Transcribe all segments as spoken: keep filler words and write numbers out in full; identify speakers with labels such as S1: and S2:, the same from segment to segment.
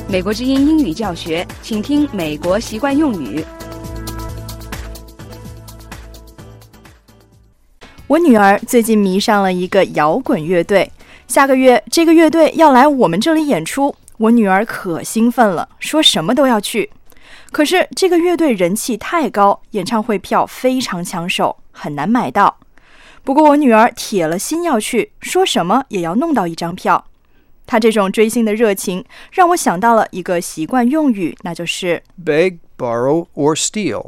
S1: 美国之音英语教学，请听美国习惯用语。
S2: 我女儿最近迷上了一个摇滚乐队，下个月这个乐队要来我们这里演出，我女儿可兴奋了，说什么都要去。可是这个乐队人气太高，演唱会票非常抢手，很难买到。不过我女儿铁了心要去，说什么也要弄到一张票。她这种追星的热情让我想到了一个习惯用语，那就是
S3: beg, borrow, or steal.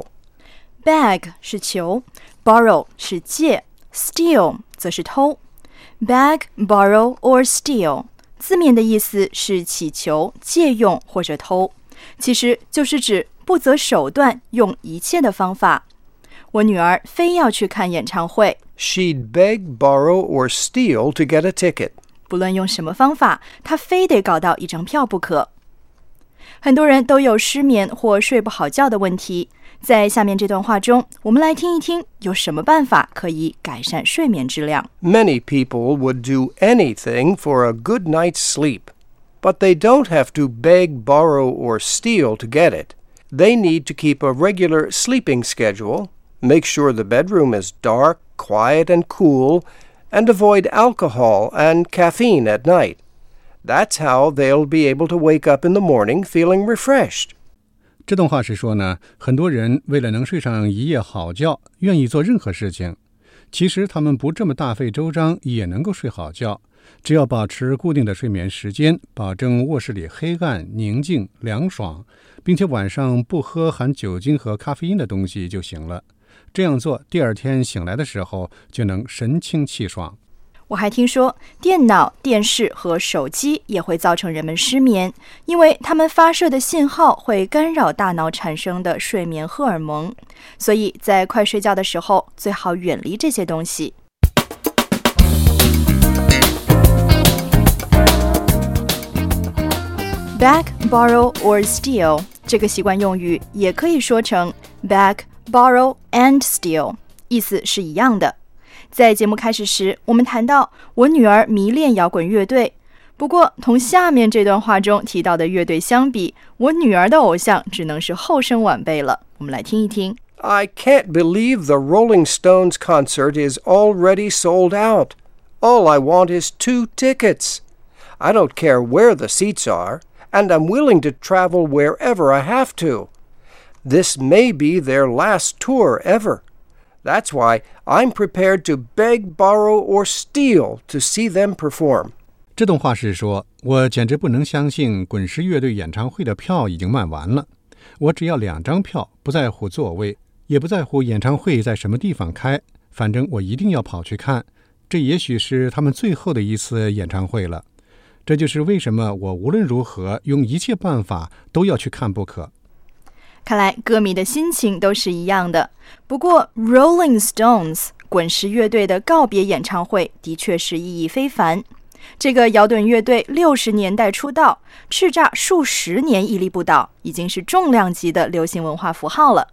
S2: Beg 是求， borrow 是借， steal 则是偷。 Beg, borrow, or steal 字面的意思是乞求、借用或者偷，其实就是指不择手段，用一切的方法。我女儿非要去看演唱会，
S3: She'd beg, borrow, or steal to get a ticket.
S2: 不论用什么方法，她非得搞到一张票不可。很多人都有失眠或睡不好觉的问题，在下面这段话中，我们来听一听有什么办法可以改善睡眠质量。
S3: Many people would do anything for a good night's sleep, but they don't have to beg, borrow, or steal to get it. They need to keep a regular sleeping schedule, make sure the bedroom is dark, quiet, and cool, and avoid alcohol and caffeine at night. That's how they'll be able to wake up in the morning feeling refreshed.
S4: 这段话是说呢，很多人为了能睡上一夜好觉，愿意做任何事情。其实他们不这么大费周章也能够睡好觉，只要保持固定的睡眠时间，保证卧室里黑暗、宁静、凉爽，并且晚上不喝含酒精和咖啡因的东西就行了。这样做，第二天醒来的时候就能神清气爽。
S2: 我还听说电脑、电视和手机也会造成人们失眠，因为它们发射的信号会干扰大脑产生的睡眠荷尔蒙，所以在快睡觉的时候最好远离这些东西。Beg, borrow, or steal 这个习惯用语也可以说成 beg, borrow, and steal， 意思是一样的。在节目开始时，我们谈到我女儿迷恋摇滚乐队，不过同下面这段话中提到的乐队相比，我女儿的偶像只能是后生晚辈了。我们来听一听。
S3: I can't believe the Rolling Stones concert is already sold out. All I want is two tickets. I don't care where the seats are, and I'm willing to travel wherever I have to. This may be their last tour ever.That's why I'm prepared to beg, borrow, or steal to see them perform.
S4: 这段话是说，我简直不能相信滚石乐队演唱会的票已经卖完了。我只要两张票，不在乎座位，也不在乎演唱会在什么地方开，反正我一定要跑去看。这也许是他们最后的一次演唱会了。这就是为什么我无论如何用一切办法都要去看不可。
S2: 看来歌迷的心情都是一样的。不过 Rolling Stones 滚石乐队的告别演唱会的确是意义非凡。这个摇滚乐队六十年代出道，叱咤数十年屹立不倒，已经是重量级的流行文化符号了。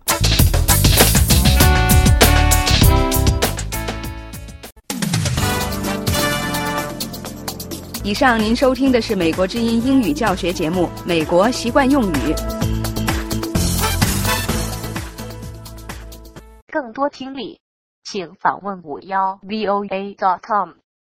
S1: 以上您收听的是美国之音英语教学节目《美国习惯用语》。
S5: 更多听力，请访问五幺 V O A dot com。